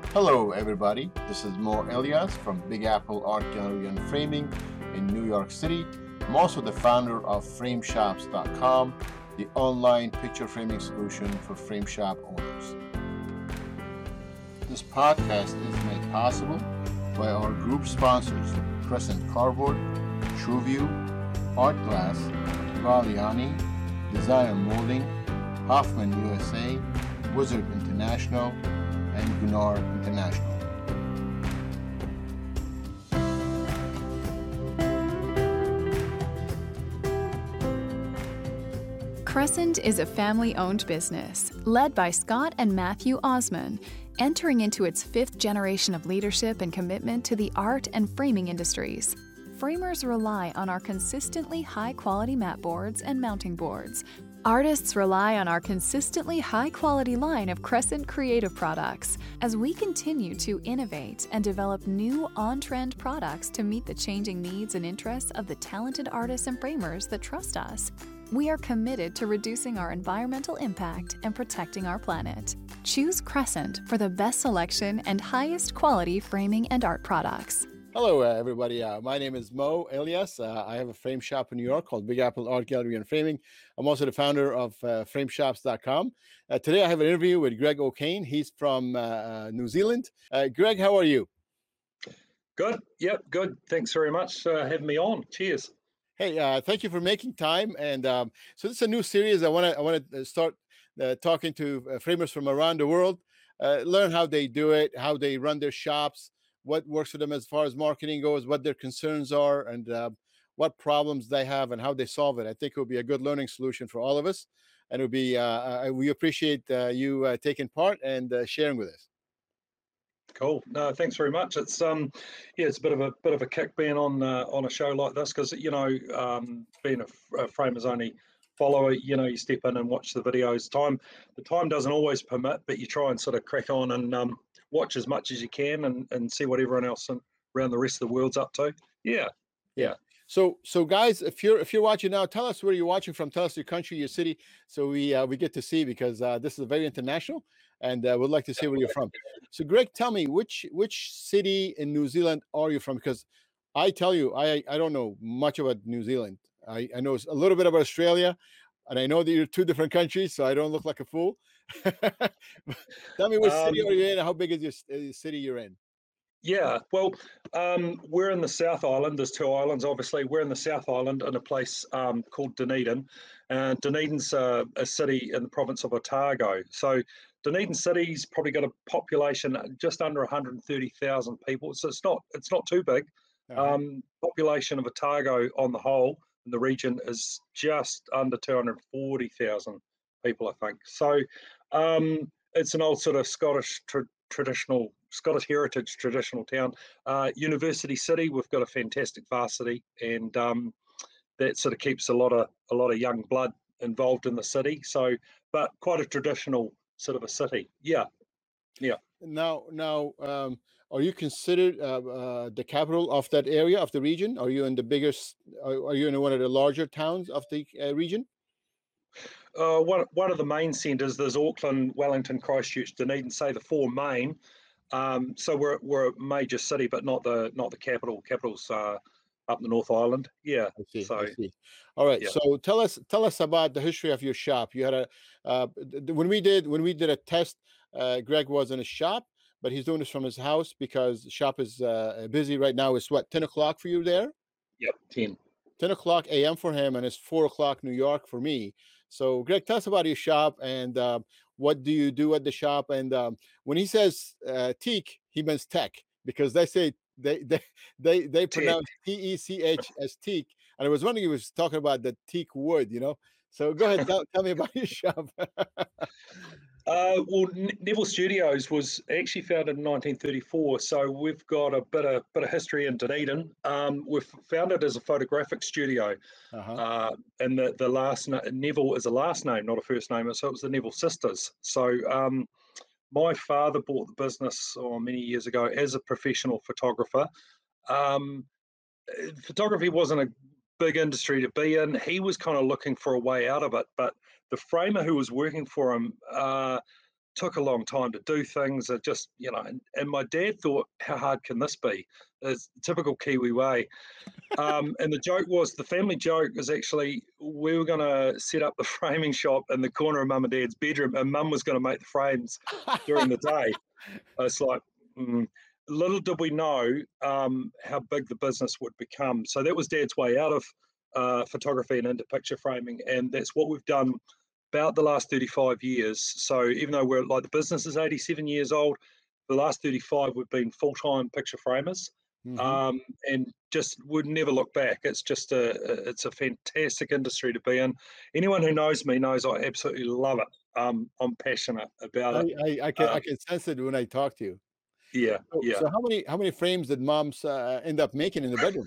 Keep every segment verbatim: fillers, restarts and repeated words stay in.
Hello, everybody. This is Mo Elias from Big Apple Art Gallery and Framing in New York City. I'm also the founder of frame shops dot com, the online picture framing solution for frame shop owners. This podcast is made possible by our group sponsors, Crescent Cardboard, TrueView, Art Glass, Valiani, Design Molding, Hoffman U S A, Wizard International, and Gunnar International. Crescent is a family-owned business led by Scott and Matthew Osman, entering into its fifth generation of leadership and commitment to the art and framing industries. Framers rely on our consistently high-quality mat boards and mounting boards. Artists rely on our consistently high-quality line of Crescent creative products as we continue to innovate and develop new on-trend products to meet the changing needs and interests of the talented artists and framers that trust us. We are committed to reducing our environmental impact and protecting our planet. Choose Crescent for the best selection and highest quality framing and art products. Hello, uh, everybody. Uh, my name is Mo Elias. Uh, I have a frame shop in New York called Big Apple Art Gallery and Framing. I'm also the founder of uh, frame shops dot com. Uh, today, I have an interview with Greg O'Kane. He's from uh, uh, New Zealand. Uh, Greg, how are you? Good. Yep. Good. Thanks very much for having me on. Cheers. Hey, uh, thank you for making time. And um, so this is a new series. I want to I want to start uh, talking to uh, framers from around the world, uh, learn how they do it, how they run their shops, what works for them as far as marketing goes, what their concerns are, and uh, what problems they have and how they solve it. I think it will be a good learning solution for all of us. And it will be, uh, uh, we appreciate uh, you uh, taking part and uh, sharing with us. Cool. No, thanks very much. It's um, yeah, it's a bit of a bit of a kick being on uh, on a show like this because you know, um, being a, a framers only follower, you know, you step in and watch the videos. Time, the time doesn't always permit, but you try and sort of crack on and um, watch as much as you can and, and see what everyone else in, around the rest of the world's up to. Yeah, yeah. So, so guys, if you're if you're watching now, tell us where you're watching from. Tell us your country, your city, so we uh, we get to see because uh, this is very international, and uh, we'd like to see where you're from. So, Greg, tell me which which city in New Zealand are you from? Because I tell you, I I don't know much about New Zealand. I, I know a little bit about Australia, and I know that you're two different countries, so I don't look like a fool. Tell me which Um, city are you in? And how big is your uh, city you're in? Yeah, well, um, we're in the South Island. There's two islands, obviously. We're in the South Island in a place um, called Dunedin. And Dunedin's uh, a city in the province of Otago. So Dunedin City's probably got a population just under one hundred thirty thousand people. So it's not it's not too big. Uh-huh. Um, population of Otago on the whole in the region is just under two hundred forty thousand people, I think. So um, it's an old sort of Scottish tra- traditional Scottish heritage traditional town. Uh, University City, we've got a fantastic varsity, and um, that sort of keeps a lot of a lot of young blood involved in the city. So, but quite a traditional sort of a city. Yeah, yeah. Now, now, um, are you considered uh, uh, the capital of that area of the region? Are you in the biggest? Are, are you in one of the larger towns of the uh, region? Uh, one one of the main centres. There's Auckland, Wellington, Christchurch, Dunedin. Say the four main. Um, so we're we're a major city, but not the not the capital. Capital's uh, up the North Island. Yeah. I see. So I see. All right. yeah. So tell us, tell us about the history of your shop. You had a uh, th- th- when we did when we did a test. Uh, Greg was in a shop, but he's doing this from his house because the shop is uh, busy right now. It's what ten o'clock for you there. Yep. Ten. ten o'clock a m for him, and it's four o'clock New York for me. So, Greg, tell us about your shop and uh, what do you do at the shop? And um, when he says uh, teak, he means tech because they say they they they, they Tech. pronounce T E C H as teak. And I was wondering, he was talking about the teak wood, you know. So go ahead, tell, tell me about your shop. Uh, well, N- Neville Studios was actually founded in nineteen thirty-four, so we've got a bit of bit of history in Dunedin. Um, we're founded as a photographic studio, Uh-huh. uh, and the the last na- Neville is a last name, not a first name, so it was the Neville sisters. So um, my father bought the business oh, many years ago as a professional photographer. Um, uh, Photography wasn't a big industry to be in. He was kind of looking for a way out of it, but the framer who was working for him. Uh, took a long time to do things. It just, you know, and, and my dad thought, how hard can this be? It's typical Kiwi way. Um, and the joke was, the family joke is actually, we were going to set up the framing shop in the corner of mum and dad's bedroom, and mum was going to make the frames during the day. It's like, mm, little did we know um, how big the business would become. So that was dad's way out of uh, photography and into picture framing. And that's what we've done about the last thirty-five years. So even though we're like, the business is eighty-seven years old, the last thirty-five, we've been full-time picture framers. Mm-hmm. um, and just would never look back. It's just a, it's a fantastic industry to be in. Anyone who knows me knows I absolutely love it. Um, I'm passionate about I, it. I, I can um, I can sense it when I talk to you. Yeah, so, yeah. So how many how many frames did moms uh, end up making in the bedroom?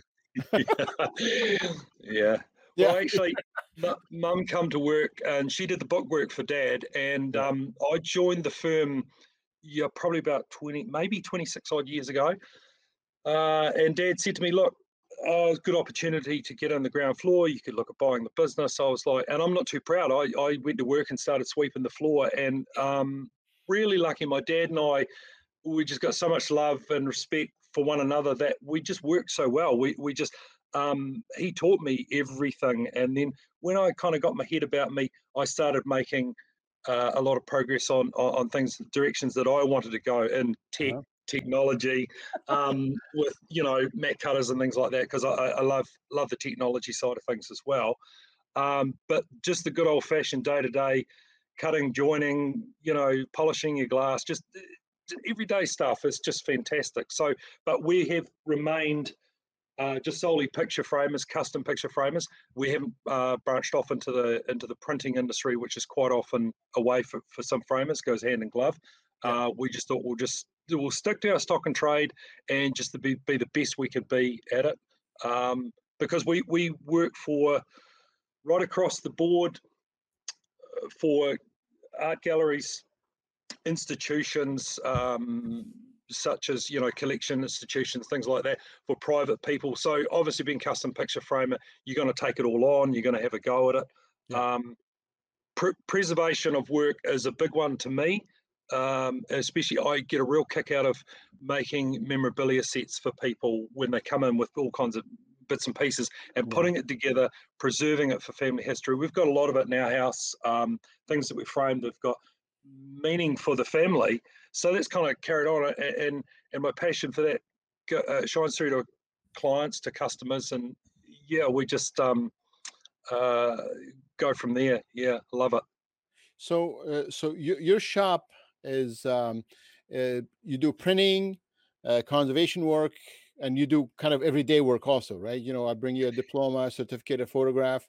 yeah. Yeah. Well, actually, mum come to work and she did the bookwork for dad, and Yeah. um, I joined the firm, yeah, probably about twenty, maybe twenty-six odd years ago. Uh, and dad said to me, look, oh, it's a good opportunity to get on the ground floor. You could look at buying the business. I was like, and I'm not too proud. I, I went to work and started sweeping the floor, and um, really lucky. My dad and I, we just got so much love and respect for one another that we just worked so well. We, we just, um, he taught me everything. And then when I kind of got my head about me, I started making uh, a lot of progress on, on, on things, directions that I wanted to go in tech, uh-huh. technology, um, with, you know, mat cutters and things like that, because I, I love love the technology side of things as well. Um, but just the good old fashioned day to day cutting, joining, you know, polishing your glass, just everyday stuff is just fantastic. So, but we have remained uh, just solely picture framers, custom picture framers. We haven't uh, branched off into the into the printing industry, which is quite often away for, for some framers, goes hand in glove. Yeah. Uh, we just thought we'll just we'll stick to our stock and trade and just to be, be the best we could be at it. Um, because we, we work for right across the board for art galleries, institutions, um, such as, you know, collection institutions, things like that, for private people. So obviously being custom picture framer, you're going to take it all on, you're going to have a go at it. Yeah. Um, pr- preservation of work is a big one to me. Um, especially I get a real kick out of making memorabilia sets for people when they come in with all kinds of bits and pieces and yeah. putting it together, preserving it for family history. We've got a lot of it in our house, um, things that we framed have got meaning for the family. So that's kind of carried on, and and my passion for that uh, shines through to clients, to customers, and yeah, we just um, uh, go from there. Yeah, love it. So, uh, so you, your shop is um, uh, you do printing, uh, conservation work, and you do kind of everyday work also, right? You know, I bring you a diploma, certificate, a photograph.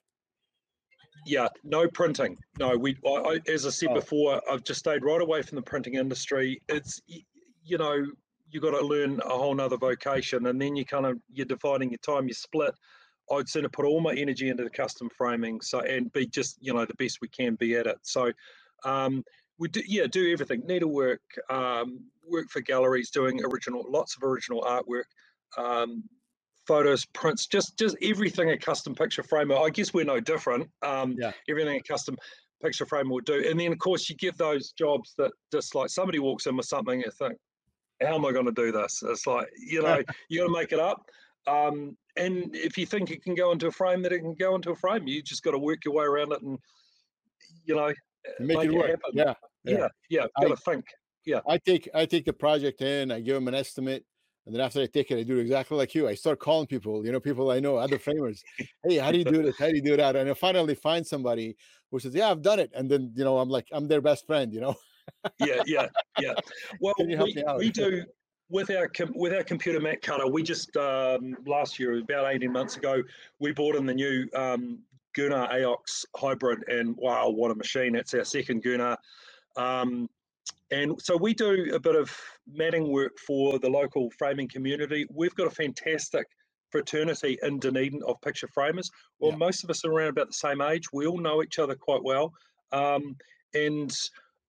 Yeah, no printing. No, we. I, I, as I said oh. before, I've just stayed right away from the printing industry. It's, you know, you got to learn a whole nother vocation, and then you kind of you're dividing your time. You split. I'd sooner put all my energy into the custom framing, so and be just, you know, the best we can be at it. So, um, we do yeah do everything. Needlework, um, work for galleries, doing original, lots of original artwork. Um, photos, prints, just just everything a custom picture framer. I guess we're no different. Um, yeah. Everything a custom picture framer would do. And then, of course, you get those jobs that just like somebody walks in with something and you think, how am I going to do this? It's like, you know, you got to make it up. Um, and if you think it can go into a frame, that it can go into a frame. You just got to work your way around it and, you know, make, make it, it work. Happen. Yeah, yeah, yeah. yeah. Got to think. Yeah. I take I take the project in, I give them an estimate. And then after I take it, I do exactly like you. I start calling people, you know, people I know, other framers. Hey, how do you do this? How do you do that? And I finally find somebody who says, yeah, I've done it. And then, you know, I'm like, I'm their best friend, you know? yeah, yeah, yeah. Well, we, we do with our with our computer mat cutter. We just, um, last year, about eighteen months ago, we bought in the new um, Gunnar A O X hybrid. And wow, what a machine. It's our second Gunnar. Um, And so we do a bit of matting work for the local framing community. We've got a fantastic fraternity in Dunedin of picture framers. Well, yeah. most of us are around about the same age. We all know each other quite well. Um, and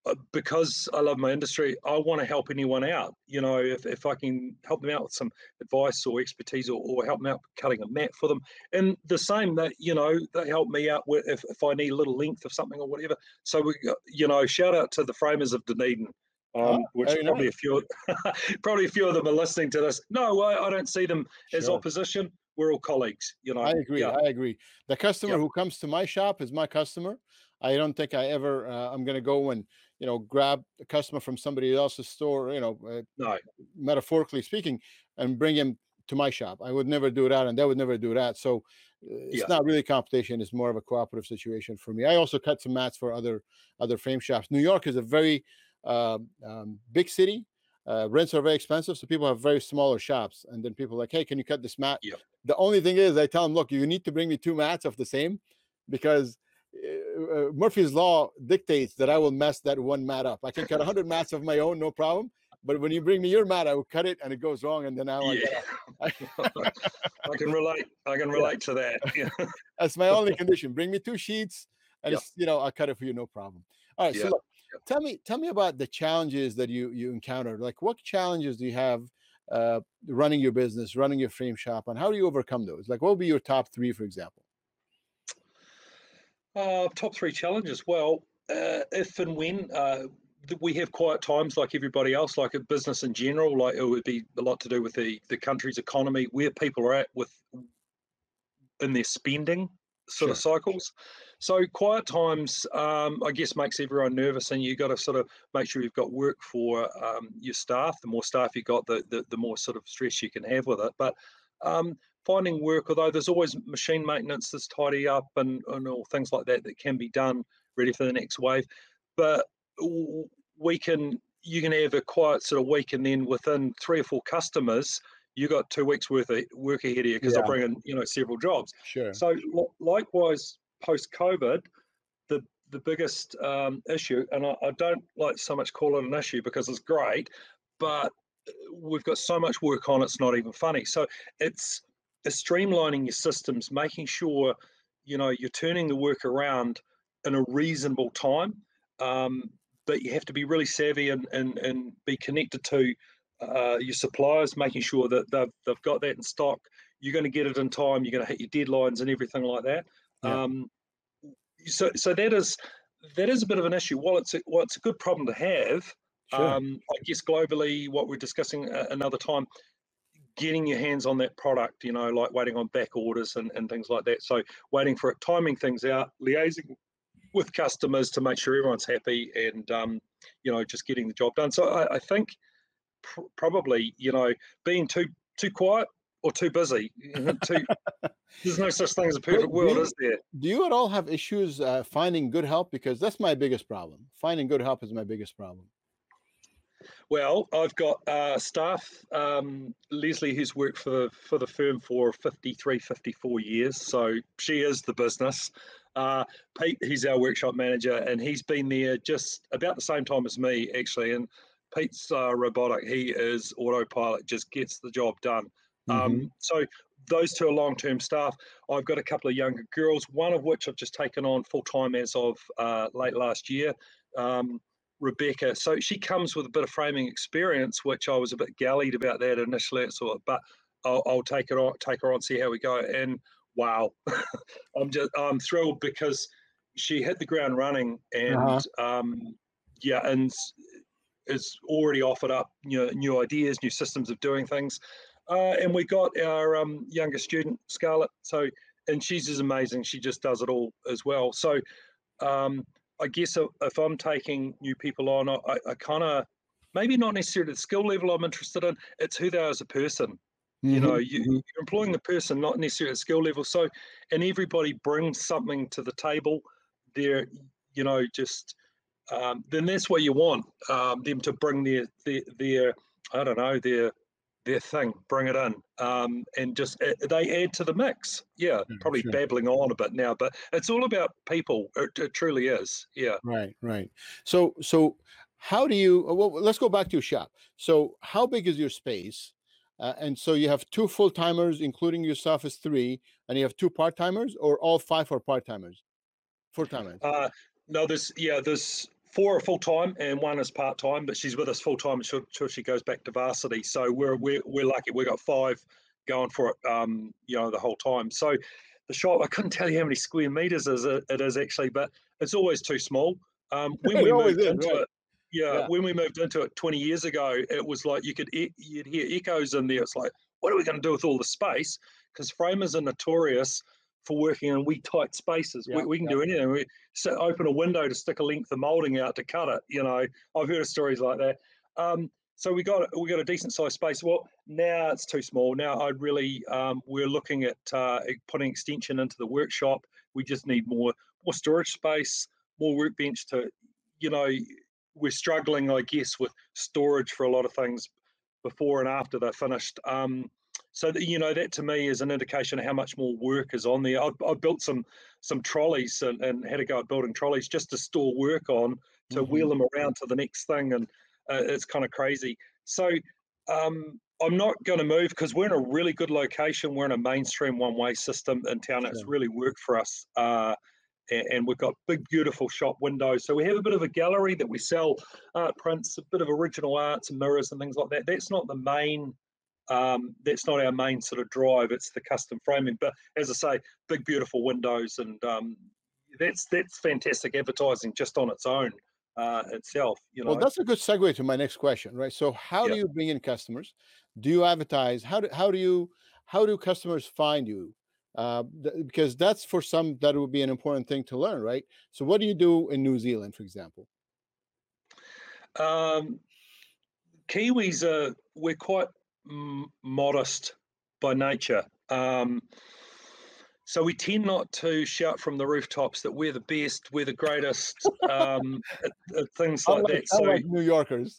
uh, because I love my industry, I want to help anyone out. You know, if, if I can help them out with some advice or expertise, or, or help them out cutting a mat for them. And the same that, you know, they help me out with if, if I need a little length of something or whatever. So, we, you know, shout out to the framers of Dunedin, um, Oh, which very probably nice. a few, probably a few of them are listening to this. No, I, I don't see them as Sure. opposition. We're all colleagues, you know. I agree. Yeah. I agree. The customer Yep. who comes to my shop is my customer. I don't think I ever, uh, I'm going to go and, you know, grab a customer from somebody else's store, you know, uh, No. metaphorically speaking, and bring him to my shop. I would never do that, and they would never do that. So uh, it's Yeah. not really competition. It's more of a cooperative situation for me. I also cut some mats for other other frame shops. New York is a very uh, um, big city. Uh, rents are very expensive, so people have very smaller shops. And then people are like, hey, can you cut this mat? Yep. The only thing is, I tell them, look, you need to bring me two mats of the same, because uh, uh, Murphy's Law dictates that I will mess that one mat up. I can cut one hundred mats of my own, no problem. But when you bring me your mat, I will cut it and it goes wrong. And then now Yeah. I gotta, I can relate. I can Yeah. relate to that. Yeah. that's my only condition. Bring me two sheets and Yep. it's, you know, I'll cut it for you, no problem. All right. So Yeah. look, Yep. tell me, tell me about the challenges that you you encountered. Like, what challenges do you have uh, running your business, running your frame shop, and how do you overcome those? Like, what would be your top three, for example? Uh, top three challenges. Well, uh, if and when uh, th- we have quiet times like everybody else, like a business in general, like it would be a lot to do with the, the country's economy, where people are at with in their spending sort of Sure. cycles. So quiet times, um, I guess, makes everyone nervous, and you got to sort of make sure you've got work for um, your staff. The more staff you got, the, the the more sort of stress you can have with it. But um, finding work, although there's always machine maintenance that's tidy up and, and all things like that that can be done, ready for the next wave. But w- we can, you can have a quiet sort of week, and then within three or four customers, you got two weeks worth of work ahead of you, because Yeah. they'll bring in, you know, several jobs. Sure. So li- likewise, post COVID, the the biggest um, issue, and I, I don't like so much call it an issue because it's great, but we've got so much work on, it's not even funny. So it's, it's streamlining your systems, making sure, you know, you're turning the work around in a reasonable time. Um, but you have to be really savvy and and, and be connected to uh, your suppliers, making sure that they've, they've got that in stock. You're going to get it in time. You're going to hit your deadlines and everything like that. Yeah. Um, so, so that is that is a bit of an issue. While it's a, while it's a good problem to have, Sure. um, I guess globally, what we're discussing uh, another time, getting your hands on that product, you know, like waiting on back orders and, and things like that. So waiting for it, timing things out, liaising with customers to make sure everyone's happy, and um, you know, just getting the job done. So I, I think pr- probably, you know, being too too quiet or too busy, you know, too, there's no such thing as a Wait, perfect do world, you, is there? do you at all have issues uh, finding good help? Because that's my biggest problem. Finding good help is my biggest problem. Well, I've got uh, staff, um, Leslie, who's worked for the, for the firm for fifty-three, fifty-four years. So she is the business. Uh, Pete, he's our workshop manager, and he's been there just about the same time as me, actually. And Pete's uh, robotic. He is autopilot, just gets the job done. Hmm. Um, so those two are long-term staff. I've got a couple of younger girls, one of which I've just taken on full-time as of uh, late last year. Um, Rebecca. So she comes with a bit of framing experience, which I was a bit gallied about that initially. Sort of, but I'll, I'll take it on, take her on, see how we go. And wow, I'm just I'm thrilled because she hit the ground running, and Uh-huh. um, yeah, and is already offered up you know, new ideas, new systems of doing things. Uh, and we got our um, younger student, Scarlett. So, and she's as amazing. She just does it all as well. So, um, I guess if, if I'm taking new people on, I, I kind of, maybe not necessarily the skill level I'm interested in, it's who they are as a person. You know, Hmm. you, Hmm. you're employing the person, not necessarily at skill level. So, and everybody brings something to the table. They're, you know, just, um, then that's what you want, um, them to bring their, their, their, I don't know, their, their thing, bring it in, um, and just uh, they add to the mix. Yeah, Sure, probably sure. babbling on a bit now, but it's all about people. It, it truly is. Yeah. Right, right. So, so how do you? uh, Well, let's go back to your shop. So, how big is your space? Uh, and so you have two full timers, including yourself, is three, and you have two part timers, or all five are part timers, full timers. Uh, no, there's yeah, there's four are full time and one is part time, but she's with us full time until, until she goes back to varsity. So we're we're we're lucky. We've got five going for it, um, you know, the whole time. So the shop, I couldn't tell you how many square meters is it, it is actually, but it's always too small. Um, when we It always moved is, into right? it, yeah, Yeah. when we moved into it twenty years ago, it was like you could e- you'd hear echoes in there. It's like, what are we going to do with all the space? Because framers are notorious for working in wee tight spaces. Yeah. We, we can Yeah. do anything. We sit, open a window to stick a length of molding out to cut it. You know, I've heard of stories like that. Um, so we got we got a decent sized space. Well, now it's too small. Now I really um, we're looking at uh, putting extension into the workshop. We just need more more storage space, more workbench to, you know, we're struggling, I guess, with storage for a lot of things before and after they're finished. Um, so that, you know, that to me is an indication of how much more work is on there. I've, I've built some some trolleys and, and had to go at building trolleys just to store work on, to Mhm. wheel them around to the next thing, and uh, it's kind of crazy. So um, I'm not going to move because we're in a really good location. We're in a mainstream one-way system in town. Sure. It's really worked for us. Uh, and, and we've got big, beautiful shop windows. So we have a bit of a gallery that we sell art prints, a bit of original arts and mirrors and things like that. That's not the main, um, that's not our main sort of drive. It's the custom framing. But as I say, big, beautiful windows, and um, that's that's fantastic advertising just on its own uh, itself. You Well, know, that's a good segue to my next question, right? So, how yeah. do you bring in customers? Do you advertise? How do how do you how do customers find you? Uh, th- because that's for some that would be an important thing to learn, right? So, what do you do in New Zealand, for example? Um, Kiwis are we're quite m- modest by nature. Um, So we tend not to shout from the rooftops that we're the best, we're the greatest, um, at, at things like Unlike that. So unlike New Yorkers.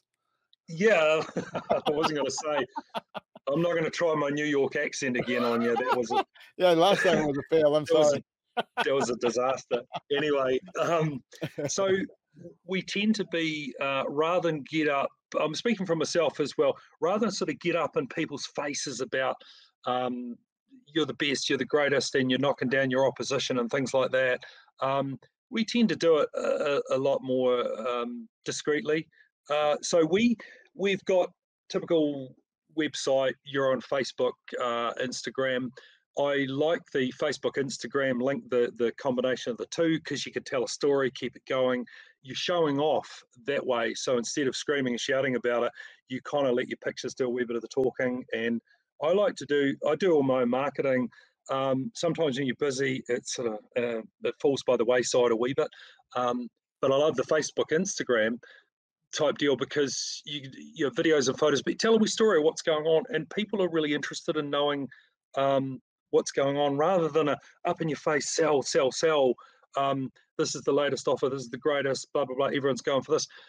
yeah, I wasn't going to say. I'm not going to try my New York accent again on you. That was a Yeah, last time was a fail. I'm that was a sorry. that was a disaster. Anyway, um, so we tend to be uh, rather than get up. I'm speaking for myself as well. Rather than sort of get up in people's faces about um, you're the best, you're the greatest, and you're knocking down your opposition and things like that. Um, we tend to do it a, a lot more um, discreetly. Uh, so we we've got typical website. You're on Facebook, uh, Instagram. I like the Facebook, Instagram link, the the combination of the two, because you can tell a story, keep it going. You're showing off that way. So instead of screaming and shouting about it, you kind of let your pictures do a wee bit of the talking. And I like to do, I do all my marketing. Um, sometimes when you're busy, it sort of uh, it falls by the wayside a wee bit. Um, but I love the Facebook, Instagram type deal because you your videos and photos, but tell a wee story of what's going on, and people are really interested in knowing um, what's going on rather than a up in your face sell, sell, sell. Um, this is the latest offer. This is the greatest. Blah blah blah. Everyone's going for this.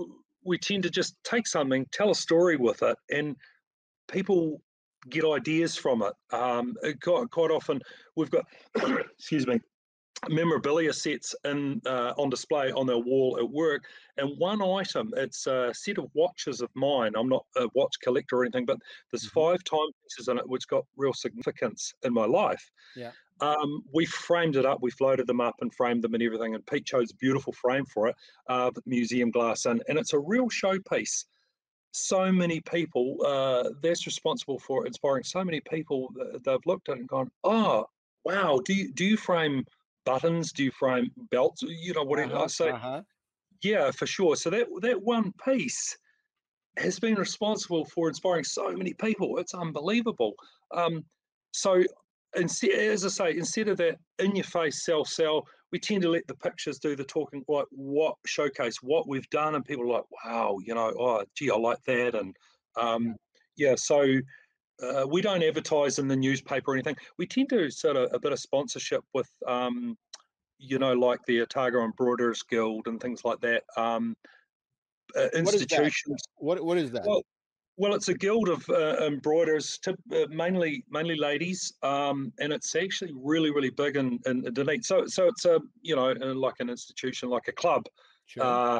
We tend to just take something, tell a story with it, and people get ideas from it. Um, it quite, quite often we've got, excuse me, memorabilia sets in uh, on display on their wall at work, and one item, it's a set of watches of mine. I'm not a watch collector or anything, but there's Mhm. five timepieces in it which got real significance in my life. Yeah. Um, we framed it up, we floated them up and framed them and everything, and Pete chose a beautiful frame for it, uh, with museum glass in, and it's a real showpiece. So many people, uh, that's responsible for inspiring so many people. That they've looked at it and gone, oh wow, do you do you frame buttons, do you frame belts, you know, whatever. I Uh-huh. say Uh-huh. yeah, for sure. So that that one piece has been responsible for inspiring so many people. It's unbelievable. Um, so instead, as I say, instead of that in your face sell sell, we tend to let the pictures do the talking, like what showcase what we've done, and people are like, wow, you know, oh gee, I like that, and Yeah. um, yeah, so. Uh, we don't advertise in the newspaper or anything. We tend to sort of a bit of sponsorship with, um, you know, like the Otago Embroiderers Guild and things like that. Um, uh, What is that? institutions. What what is that? Well, well, it's a guild of uh, embroiderers, tip, uh, mainly mainly ladies, um, and it's actually really really big in, in Dunedin. So so it's a you know uh, like an institution, like a club Sure. uh,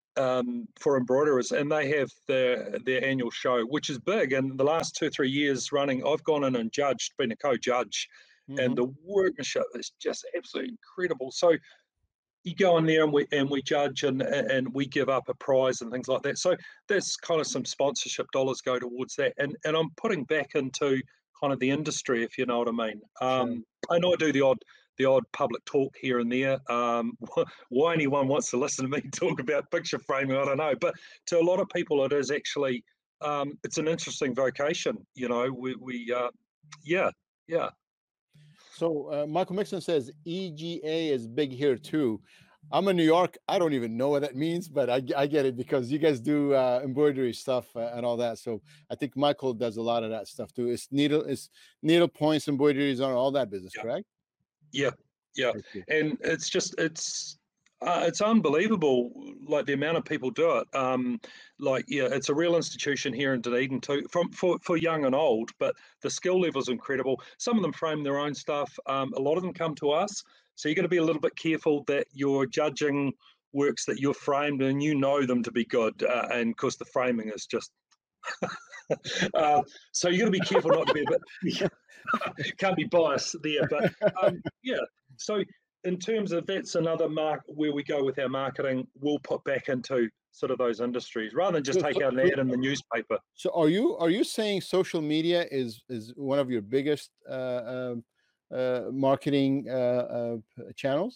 um, for embroiderers, and they have their their annual show, which is big. And the last two three years running, I've gone in and judged, been a co-judge, and Mhm. the workmanship is just absolutely incredible. So you go in there and we and we judge and and we give up a prize and things like that. So there's kind of some sponsorship dollars go towards that, and and I'm putting back into kind of the industry, if you know what I mean. Sure. Um, I know I do the odd the odd public talk here and there. Um, why anyone wants to listen to me talk about picture framing, I don't know. But to a lot of people, it is actually um, it's an interesting vocation. You know, we we uh, yeah yeah. So uh, Michael Mixon says E G A is big here too. I'm in New York. I don't even know what that means, but I, I get it because you guys do uh, embroidery stuff uh, and all that. So I think Michael does a lot of that stuff too. It's needle, it's needle points, embroideries, on all that business, Yeah. correct? Yeah, yeah, and it's just it's uh, it's unbelievable, like the amount of people do it. Um, like yeah, it's a real institution here in Dunedin too, from for for young and old. But the skill level is incredible. Some of them frame their own stuff. Um, a lot of them come to us, so you got to be a little bit careful that you're judging works that you've framed and you know them to be good, uh, and of course the framing is just. uh, so you got to be careful not to be a bit. Can't be biased there, but um, yeah. So in terms of that's another mark where we go with our marketing, we'll put back into sort of those industries rather than just So- take so- out an ad in the newspaper. So are you are you saying social media is is one of your biggest uh, um, uh, marketing uh, uh, p- channels?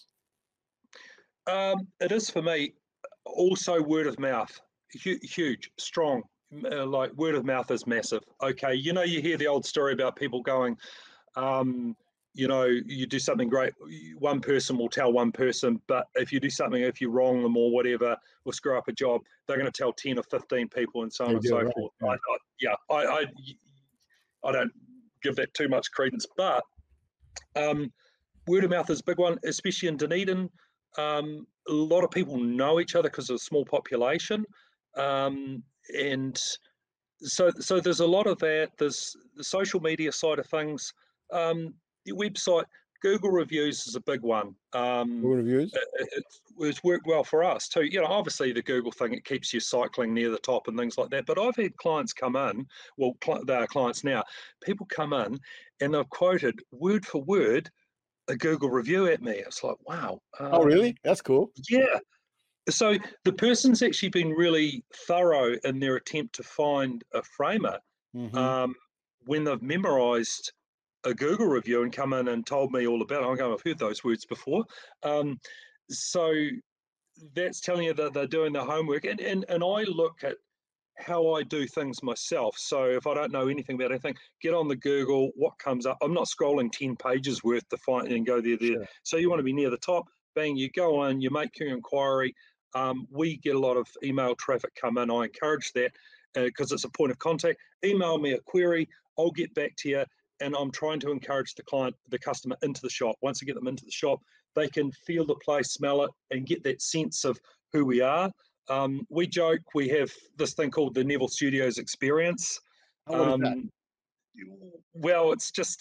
Um, it is for me. Also, word of mouth, Hu- huge, strong. Uh, like word of mouth is massive. Okay, you know, you hear the old story about people going, um, you know, you do something great, one person will tell one person, but if you do something, if you wrong them or whatever, or screw up a job, they're going to tell ten or fifteen people and so on They and do, so right, forth. yeah. I, I, yeah, I, I, I don't give that too much credence, but um, word of mouth is a big one, especially in Dunedin. Um, a lot of people know each other because of a small population. Um, and so so there's a lot of that. There's the social media side of things. Um, the website, Google reviews is a big one. Um, Google reviews. it, it, it's worked well for us too. You know, obviously the Google thing, it keeps you cycling near the top and things like that. But I've had clients come in, well, cl- they are clients now. People come in and they've quoted word for word a Google review at me. It's like, wow. Oh, Um, really? That's cool. yeah. So the person's actually been really thorough in their attempt to find a framer Hmm. um, when they've memorized a Google review and come in and told me all about it. I'm going, I've heard those words before. Um, so that's telling you that they're doing their homework. And, and, and I look at how I do things myself. So if I don't know anything about anything, get on the Google, what comes up. I'm not scrolling ten pages worth to find and go there, there. Sure. So you want to be near the top, bang, you go in, you make your inquiry. Um, we get a lot of email traffic come in. I encourage that because uh, it's a point of contact. Email me a query, I'll get back to you. And I'm trying to encourage the client, the customer into the shop. Once I get them into the shop, they can feel the place, smell it, and get that sense of who we are. Um, we joke we have this thing called the Neville Studios experience. Oh, what is that? Um, well, it's just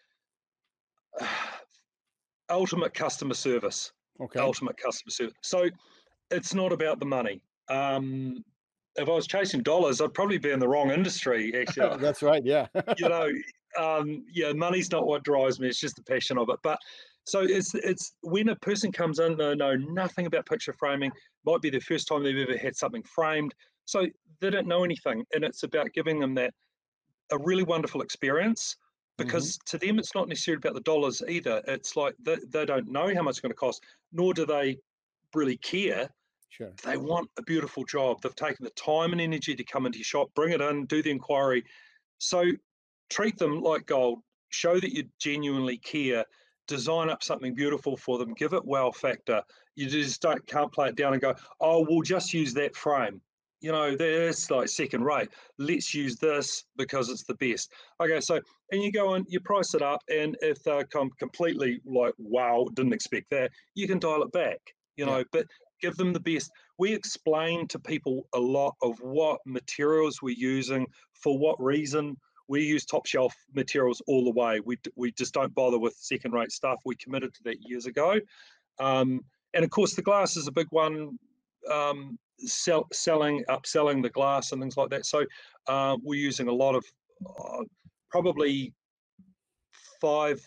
uh, ultimate customer service. Okay. Ultimate customer service. So it's not about the money. Um, if I was chasing dollars, I'd probably be in the wrong industry. Actually, That's right. Yeah. you know, um, yeah, money's not what drives me. It's just the passion of it. But so it's it's when a person comes in, they know nothing about picture framing. Might be the first time they've ever had something framed, so they don't know anything, and it's about giving them that a really wonderful experience. Because Hmm. to them, it's not necessarily about the dollars either. It's like they, they don't know how much it's going to cost, nor do they really care. Sure. They want a beautiful job. They've taken the time and energy to come into your shop, bring it in, do the inquiry. So treat them like gold, show that you genuinely care, design up something beautiful for them, give it wow factor. You just don't can't play it down and go, oh, we'll just use that frame. You know, that's like second rate. Let's use this because it's the best. Okay, so and you go and you price it up, and if they're com- completely like, wow, didn't expect that, you can dial it back. You Yeah. know, but give them the best. We explain to people a lot of what materials we're using, for what reason. We use top shelf materials all the way. We we just don't bother with second rate stuff. We committed to that years ago, um, and of course the glass is a big one. Um, sell, selling, upselling the glass and things like that. So uh, we're using a lot of uh, probably five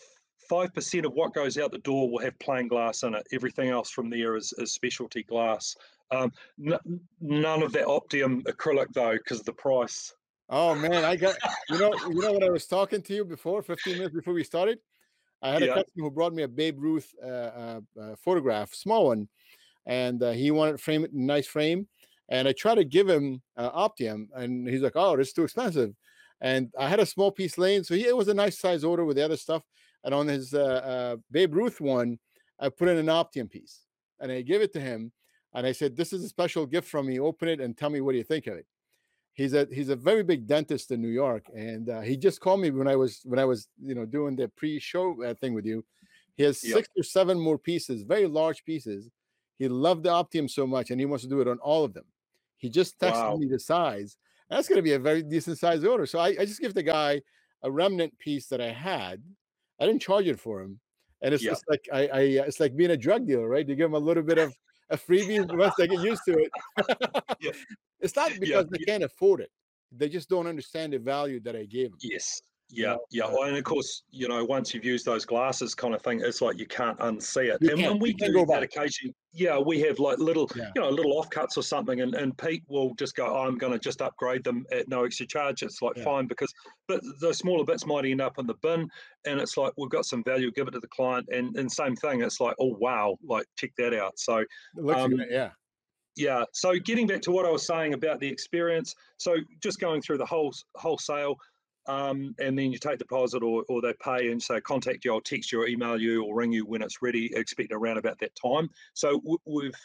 five percent of what goes out the door will have plain glass in it. Everything else from there is, is specialty glass. Um, n- none of that Optium acrylic though, because of the price. Oh man, I got you know you know when I was talking to you before, fifteen minutes before we started, I had a Yeah, customer who brought me a Babe Ruth uh, uh, uh, photograph, small one, and uh, he wanted to frame it in a nice frame. And I tried to give him uh, Optium, and he's like, "Oh, this is too expensive." And I had a small piece laying, so he, it was a nice size order with the other stuff. And on his uh, uh, Babe Ruth one, I put in an Optium piece, and I gave it to him, and I said, "This is a special gift from me. Open it and tell me what do you think of it." He's a he's a very big dentist in New York, and uh, he just called me when I was when I was you know doing the pre-show uh, thing with you. He has yeah. six or seven more pieces, very large pieces. He loved the Optium so much, and he wants to do it on all of them. He just texted Wow. me the size. That's going to be a very decent size order. So I, I just give the guy a remnant piece that I had. I didn't charge it for him, and it's, Yeah. it's like I, I it's like being a drug dealer, right? You give him a little bit of a freebie once they get used to it. Yeah. It's not Yeah. because they can't afford it. They just don't understand the value that I gave them. Yes. You Yeah. know, Yeah. uh, Well, and of course, you know, once you've used those glasses kind of thing, it's like you can't unsee it. you And, can't and we you can't do go that back. occasionally. Yeah, we have like little, Yeah, you know, little offcuts or something, and, and Pete will just go, oh, I'm going to just upgrade them at no extra charge. It's like yeah. fine because, but those smaller bits might end up in the bin, and it's like we've got some value, give it to the client, and and same thing. It's like, oh wow, like check that out. So, It looks um, great. Yeah. yeah. So getting back to what I was saying about the experience, so just going through the whole wholesale, um, and then you take deposit or, or they pay and say contact you, I'll text you or email you or ring you when it's ready, expect around about that time. So we've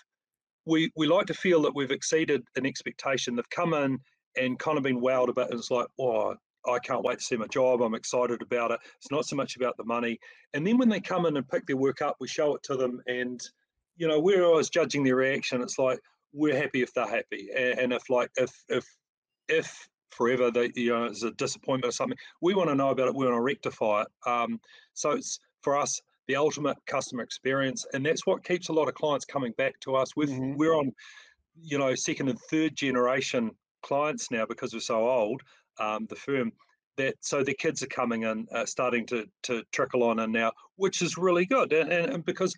we we like to feel that we've exceeded an expectation. They've come in and kind of been wowed a bit, and it's like, oh, I can't wait to see my job. I'm excited about it. It's not so much about the money. And then when they come in and pick their work up, we show it to them, and you know, we're always judging their reaction. It's like we're happy if they're happy, and, and if like if if if forever they you know it's a disappointment or something, we want to know about it. We want to rectify it. Um, so it's for us the ultimate customer experience, and that's what keeps a lot of clients coming back to us. We've Hmm. we're on, you know, second and third generation clients now because we're so old. Um, the firm that so the kids are coming in, uh, starting to to trickle on in now, which is really good, and, and, and because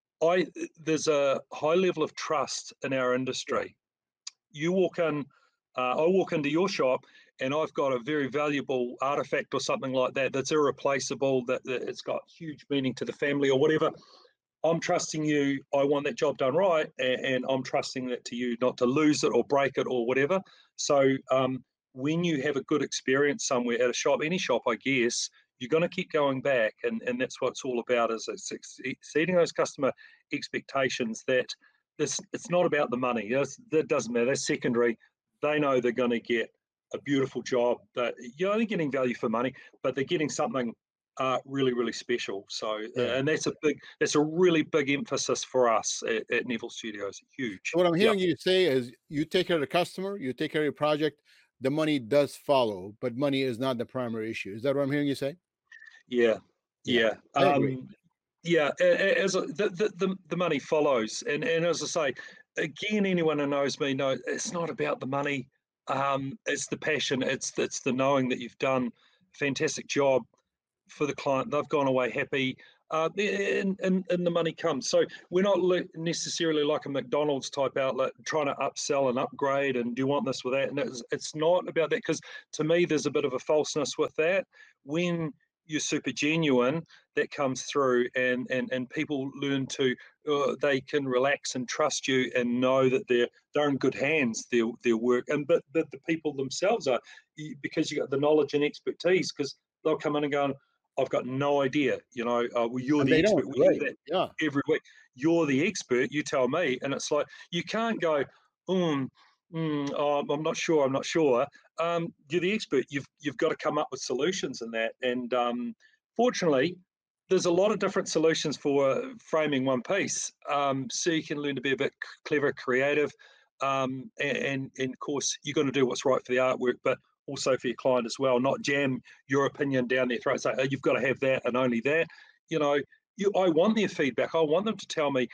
I there's a high level of trust in our Yeah. industry. You walk in, uh, I walk into your shop, and I've got a very valuable artifact or something like that that's irreplaceable, that, that it's got huge meaning to the family or whatever. I'm trusting you. I want that job done right, and, and I'm trusting that to you not to lose it or break it or whatever. So um, when you have a good experience somewhere at a shop, any shop, I guess, you're going to keep going back, and, and that's what it's all about. Is it's exceeding those customer expectations. That this it's not about the money. That's, that doesn't matter. That's secondary. They know they're going to get a beautiful job. That you're only getting value for money, but they're getting something uh, really, really special. So, uh, Yeah. and that's a big, that's a really big emphasis for us at, at Neville Studios. Huge. So what I'm Yeah, hearing you say is you take care of the customer, you take care of your project, the money does follow, but money is not the primary issue. Is that what I'm hearing you say? yeah, Yeah, yeah. I agree. Um, yeah, as a, the, the the the money follows, and and as I say, again, anyone who knows me knows it's not about the money. Um, it's the passion. It's it's the knowing that you've done a fantastic job for the client. They've gone away happy, uh, and, and, and the money comes. So we're not necessarily like a McDonald's type outlet trying to upsell and upgrade and do you want this with that? And it's, it's not about that, because to me, there's a bit of a falseness with that. When you're super genuine, that comes through, and, and, and people learn to, uh, they can relax and trust you and know that they're they're in good hands, their their work, and but, but the people themselves are, because you got the knowledge and expertise, because they'll come in and go, I've got no idea. You know, uh, well, you're And the they don't, expert. We right? hear that Yeah. every week. You're the expert. You tell me, and it's like you can't go, mm, mm, oh, I'm not sure. I'm not sure. Um, you're the expert. You've you've got to come up with solutions in that. And um, fortunately, there's a lot of different solutions for framing one piece. Um, so you can learn to be a bit clever, creative, um, and, and and of course you're going to do what's right for the artwork, but also for your client as well, not jam your opinion down their throat. Say, oh, you've got to have that and only that. You know, you, I want their feedback. I want them to tell me,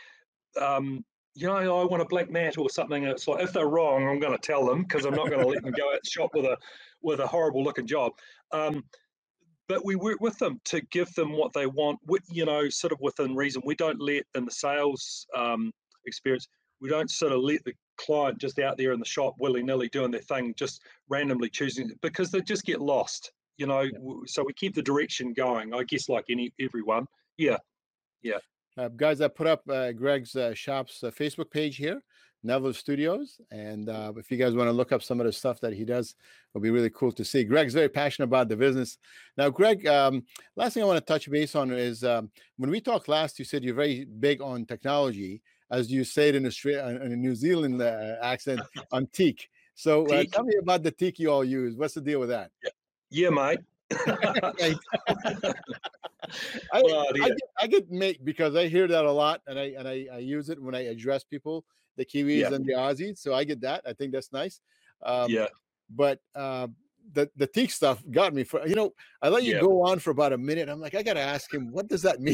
um, you know, I want a black mat or something. And it's like, if they're wrong, I'm going to tell them, because I'm not going to let them go out shop with a with a horrible looking job. Um, but we work with them to give them what they want, with, you know, sort of within reason. We don't let in the sales um, experience. We don't sort of let the client just out there in the shop willy-nilly doing their thing, just randomly choosing, because they just get lost, you know. Yeah. So we keep the direction going, I guess, like any everyone. Yeah, yeah. Uh, guys, I put up uh, Greg's uh, shop's uh, Facebook page here, Neville Studios, and uh, if you guys want to look up some of the stuff that he does, it'll be really cool to see. Greg's very passionate about the business. Now, Greg, um, last thing I want to touch base on is um, when we talked last, you said you're very big on technology, as you say it in Australia, in a New Zealand uh, accent, on teak. So uh, Teak. tell me about the teak you all use. What's the deal with that? Yeah, yeah mate. Right. I, Well, yeah. I get I get mate because I hear that a lot, and I and I, I use it when I address people, the Kiwis Yeah. and the Aussies. So I get that. I think that's nice. Um, Yeah. But uh, the the teak stuff got me. For you know, I let you Yeah. go on for about a minute. I'm like, I gotta ask him, what does that mean?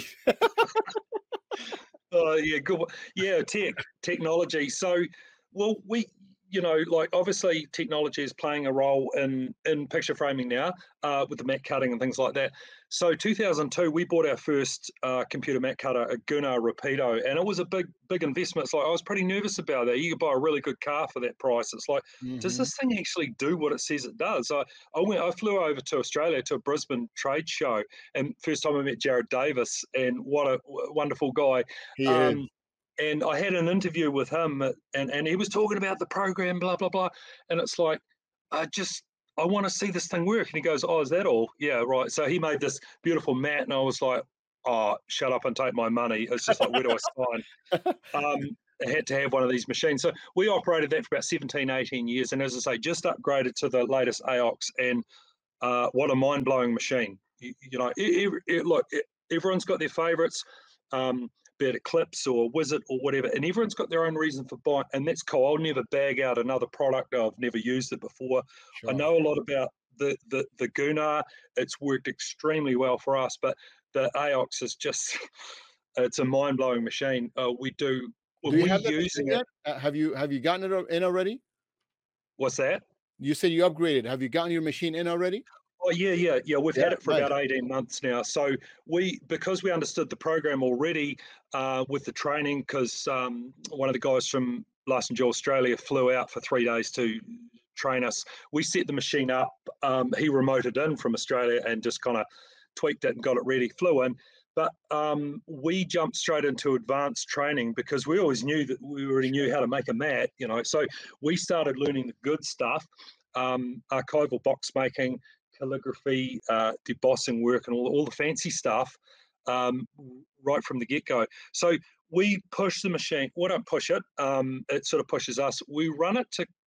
Oh, yeah, good. one. Yeah, tech, technology. So, well, we, you know, like obviously technology is playing a role in in picture framing now, uh, with the matte cutting and things like that. So, two thousand two, we bought our first uh, computer matte cutter, a Gunnar Rapido, and it was a big, big investment. It's like I was pretty nervous about that. You could buy a really good car for that price. It's like, does Mhm. this thing actually do what it says it does? I, I went, I flew over to Australia to a Brisbane trade show, and first time I met Jared Davis, and what a w- wonderful guy. He is. Um, and I had an interview with him, uh, and, and he was talking about the program, blah, blah, blah. And it's like, I just, I want to see this thing work. And he goes, oh, is that all? Yeah, right. So he made this beautiful mat, and I was like, oh, shut up and take my money. It's just like, where do I sign? Um, I had to have one of these machines. So we operated that for about seventeen, eighteen years. And as I say, just upgraded to the latest A O X. And uh, what a mind blowing machine. You, you know, it, it, it, look, it, everyone's got their favorites. Um, be it Eclipse or Wizard or whatever, and everyone's got their own reason for buying, and that's cool. I'll never bag out another product. I've never used it before. I Sure. know a lot about the the the Gunnar. It's worked extremely well for us, but the A O X is just it's a mind blowing machine. Uh, we do when Do you we're have that machine using it. yet? Uh, have you have you gotten it in already? What's that? You said you upgraded. Have you gotten your machine in already? Oh yeah, yeah, yeah. We've Yeah, had it for nice. about eighteen months now. So we, because we understood the program already uh, with the training, because um, one of the guys from Larsen Joe Australia flew out for three days to train us. We set the machine up. Um, he remoted in from Australia and just kind of tweaked it and got it ready. Flew in. But um, we jumped straight into advanced training because we always knew that we already knew how to make a mat, you know. So we started learning the good stuff, um, archival box making, calligraphy, uh, debossing work, and all, all the fancy stuff um, right from the get-go. So we push the machine. We don't push it. Um, it sort of pushes us. We run it to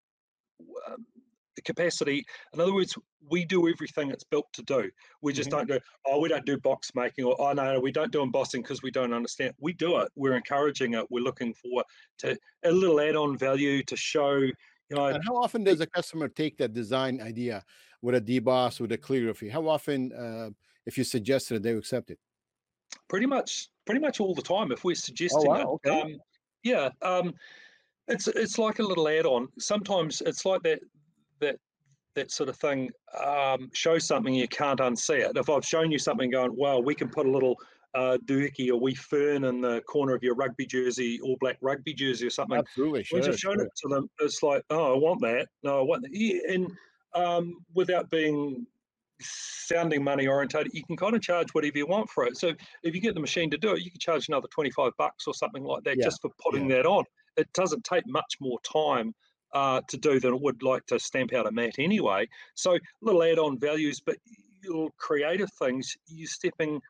um, the capacity. In other words, we do everything it's built to do. We just Mhm. don't do, oh, we don't do box making, or, oh, no, we don't do embossing because we don't understand. We do it. We're encouraging it. We're looking for to a little add-on value to show, you know, And how often does a customer take that design idea with a deboss, with a calligraphy? How often, uh, if you suggest it, they accept it? pretty much pretty much all the time if we're Oh, suggesting it. wow. Okay. Um, yeah, um, it's it's like a little add-on. Sometimes it's like that that that sort of thing. Um, show something you can't unsee it. If I've shown you something, going, well, we can put a little uh, doohickey or wee fern in the corner of your rugby jersey, All Black rugby jersey or something. Absolutely. Once Sure. you've shown Sure. it to them, it's like, oh, I want that. No, I want that. Yeah, and um, without being sounding money orientated, you can kind of charge whatever you want for it. So if you get the machine to do it, you can charge another twenty-five bucks or something like that Yeah. just for putting Yeah. that on. It doesn't take much more time uh, to do than it would like to stamp out a mat anyway. So little add-on values, but little creative things, you're stepping,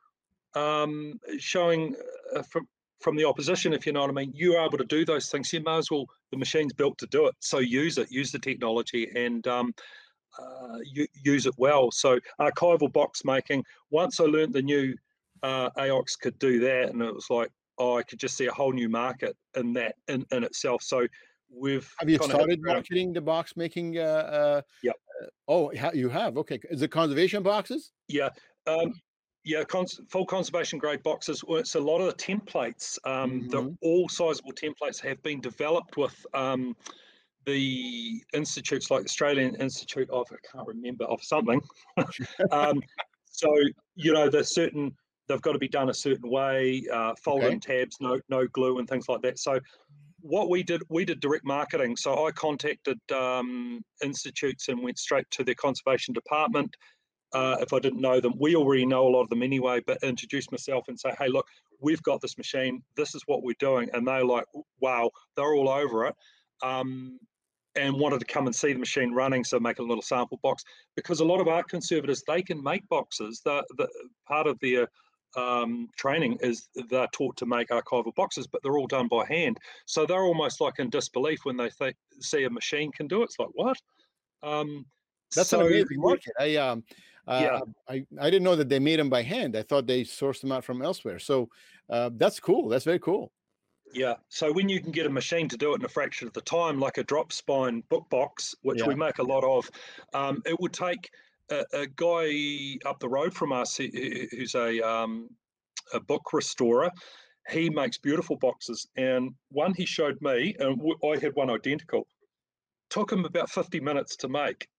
um, showing uh, from from the opposition, if you know what I mean. You're able to do those things. You may as well. The machine's built to do it, so use it. Use the technology and um, uh, use it well. So archival box making. Once I learned the new uh, A O X could do that, and it was like, oh, I could just see a whole new market in that in, in itself. So we've Have you kind of hit the started ground. marketing the box making? Uh, uh, Yeah, uh, oh, ha- you have. Okay. Is it conservation boxes? yeah, um, yeah. Cons- full conservation grade boxes. Well, it's a lot of the templates. Um, the Hmm. all sizable templates have been developed with. Um, the institutes like the Australian Institute of, I can't remember, of something, um, So, you know, there's certain, they've got to be done a certain way, uh, fold-in Okay. tabs, no no glue and things like that. So what we did, we did direct marketing. So I contacted um, institutes and went straight to their conservation department. Uh, if I didn't know them, we already know a lot of them anyway, but introduce myself and say, hey, look, we've got this machine. This is what we're doing. And they're like, wow, they're all over it. Um, and wanted to come and see the machine running, so make a little sample box. Because a lot of art conservators, they can make boxes. The, the part of their um, training is they're taught to make archival boxes, but they're all done by hand. So they're almost like in disbelief when they th- see a machine can do it. It's like, what? Um, That's so an amazing market. I um, yeah, uh, I I didn't know that they made them by hand. I thought they sourced them out from elsewhere. So uh, that's cool. That's very cool. yeah. So when you can get a machine to do it in a fraction of the time, like a drop spine book box, which Yeah. we make a lot of, um, it would take a, a guy up the road from us who, who's a um, a book restorer. He makes beautiful boxes, and one he showed me, and I had one identical. Took him about fifty minutes to make,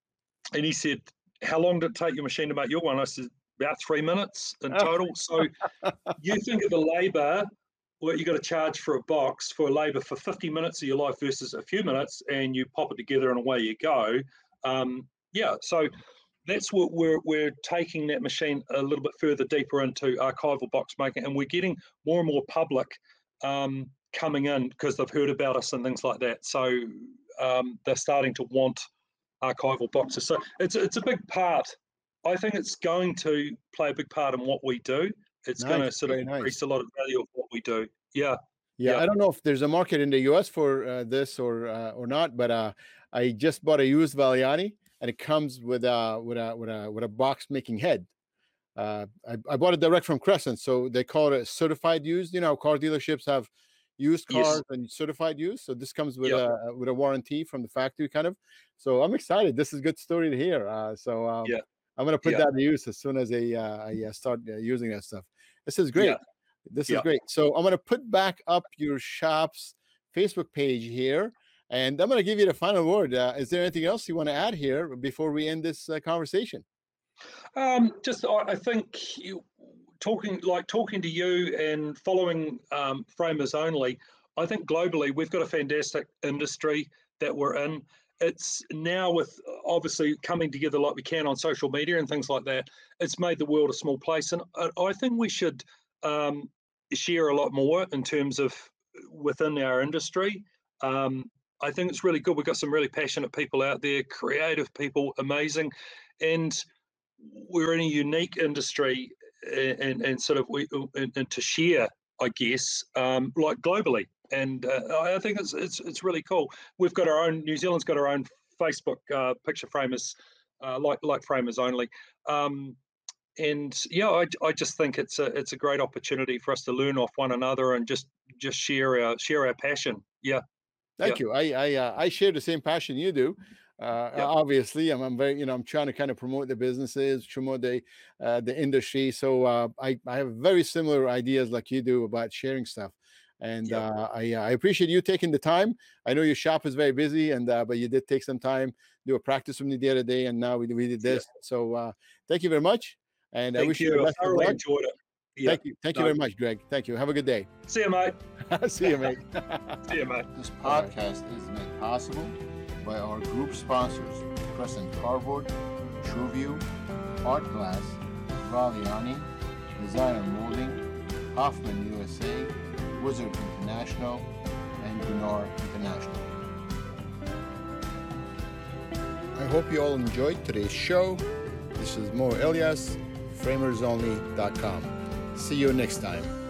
and he said, "How long did it take your machine to make your one?" I said, "About three minutes in Oh, total." So you think of the labour, what you got to charge for a box for labour for fifty minutes of your life versus a few minutes, and you pop it together and away you go. Um, yeah, so that's what we're we're taking that machine a little bit further deeper into archival box making, and we're getting more and more public um, coming in because they've heard about us and things like that. So um, they're starting to want archival boxes. So it's it's a big part. I think it's going to play a big part in what we do. It's going to nice. sort of Very increase nice. a lot of value of what we do. Yeah, Yeah, yeah, I don't know if there's a market in the U S for uh, this or uh, or not, but uh, I just bought a used Valiani, and it comes with a with a with a with a box making head. Uh, I, I bought it direct from Crescent, so they call it certified used. You know, car dealerships have used yes, cars and certified used. So this comes with yeah, a with a warranty from the factory, kind of. So I'm excited. This is a good story to hear. Uh, so um, yeah, I'm gonna put yeah, that to use as soon as I uh, I uh, start uh, using that stuff. This is yeah, great. This is yeah. great. So I'm gonna put back up your shop's Facebook page here, and I'm gonna give you the final word. Uh, is there anything else you want to add here before we end this uh, conversation? Um, just I, I think you talking like talking to you and following um, Framers Only. I think globally we've got a fantastic industry that we're in. It's now with obviously coming together like we can on social media and things like that. It's made the world a small place, and I, I think we should um, share a lot more in terms of within our industry. Um, I think it's really good. We've got some really passionate people out there, creative people, amazing, and we're in a unique industry and, and sort of we and, and to share, I guess, um, like globally. And uh, I think it's, it's it's really cool. We've got our own. New Zealand's got our own Facebook uh, picture framers, uh, like like Framers Only. Um, and yeah, I, I just think it's a it's a great opportunity for us to learn off one another and just just share our share our passion. Yeah, yeah, Thank you. I I uh, I share the same passion you do. Uh, yeah, obviously, I'm, I'm very you know I'm trying to kind of promote the businesses, promote the uh, the industry. So uh, I I have very similar ideas like you do about sharing stuff, and yeah, uh, I uh, I appreciate you taking the time. I know your shop is very busy, and uh, but you did take some time, do a practice with me the other day, and now we we did yeah. this. So uh, thank you very much, and I Thank wish you the you. I best of thoroughly luck. enjoyed it. Yeah. Thank you, thank you No. very much, Greg. Thank you. Have a good day. See you, mate. See you, mate. See you, mate. This All right. podcast is made possible by our group sponsors, Crescent Cardboard, TrueView, Art Glass, Valiani, Designer Molding, Hoffman U S A, Wizard International, and Gunnar International. I hope you all enjoyed today's show. This is Mo Elias, framers only dot com. See you next time.